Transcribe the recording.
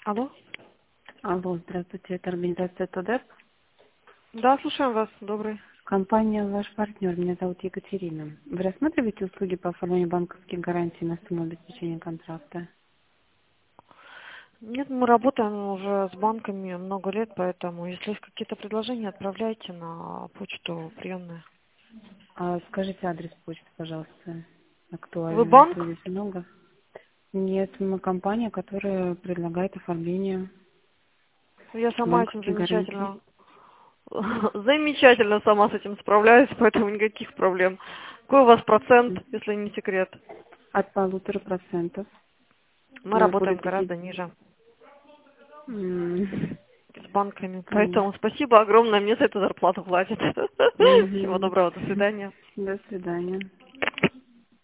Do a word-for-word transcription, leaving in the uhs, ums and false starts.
Алло? Алло, здравствуйте, это организация ТОДЭП. Да, слушаем вас. Добрый. Компания «Ваш партнер», меня зовут Екатерина. Вы рассматриваете услуги по оформлению банковских гарантий на сумму обеспечения контракта? Нет, мы работаем уже с банками много лет, поэтому если есть какие-то предложения, отправляйте на почту приемную. А скажите адрес почты, пожалуйста, Вы актуальный, а то банк? здесь много. Нет, мы компания, которая предлагает оформление Я сама этим банковских гарантий замечательно, замечательно сама с этим справляюсь, поэтому никаких проблем. Какой у вас процент, если не секрет? от полутора процентов. Мы Но более работаем пяти. гораздо ниже М, с банками, понятно. поэтому спасибо огромное, мне за эту зарплату платят. Всего Мгм. доброго, до свидания. До свидания.